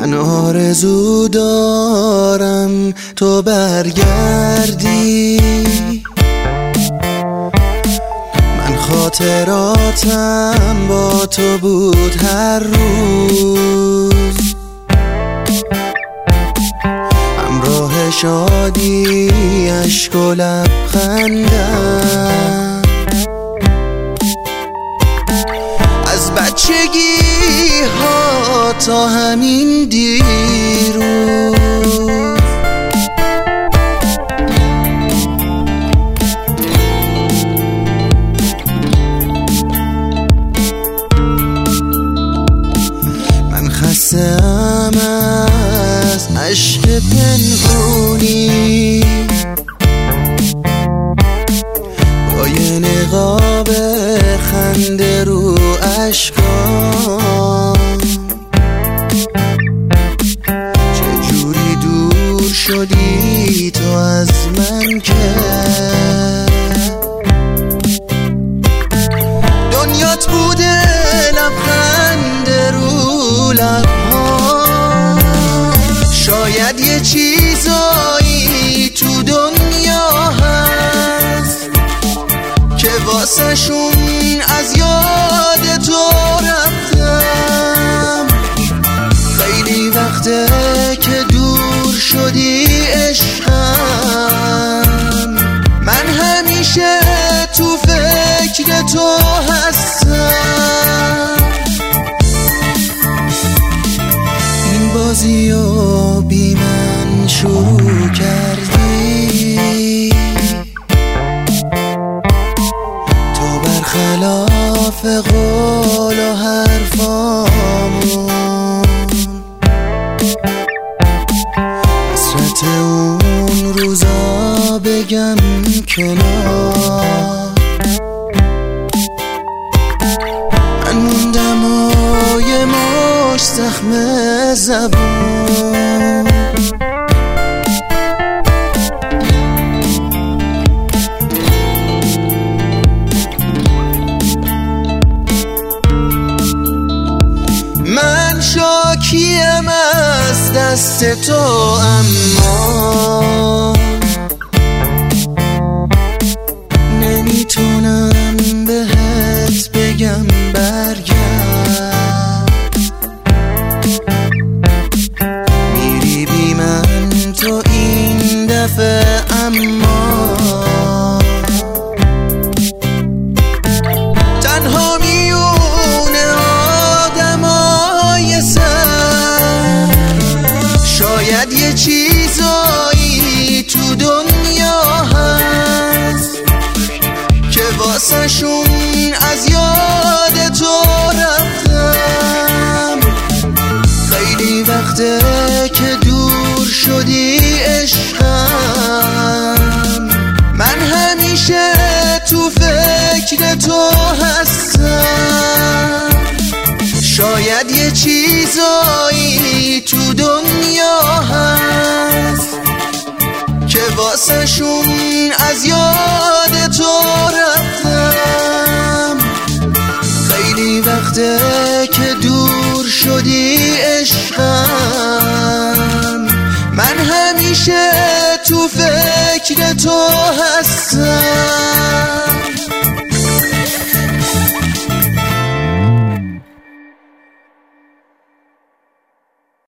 من آرزو دارم تو برگردی، من خاطراتم با تو بود هر روز، همراه شادی اشک و لبخندم، از بچگی ها تا همین دیروز. من خسته‌ام از عشق پنهونی، با یه نقاب خنده رو اشکام، چجوری دور شدی تو از من که دنیات بوده لبخند رو لبها. شاید یه چیزایی تو دنیا هست که واسه شون از یاد تو رفتم. خیلی وقته که دور شدی عشقم، من همیشه تو فکر تو هستم. این بازی رو بی من شروع کردی، تو برخلاف قول و حرفامون، حسرت اون روزا بگم کنار. من موندم و یه مشت زخم زبون، من شاکیم از دست تو، اما نمیتونم بهت بگم برگرد. میری بی من تو این دفعه، اما تنها میونه آدمای سر. شاید یه چیزایی تو دنیا هست که واسه شون از یاد تو رفتم. خیلی وقته که دور شدی عشقم، من همیشه تو فکر تو هستم. شاید یه چیزایی تو دنیا هست که واسه شون از یاد تو رفتم. خیلی وقته که دور شدی عشقم، من همیشه تو فکر تو هستم.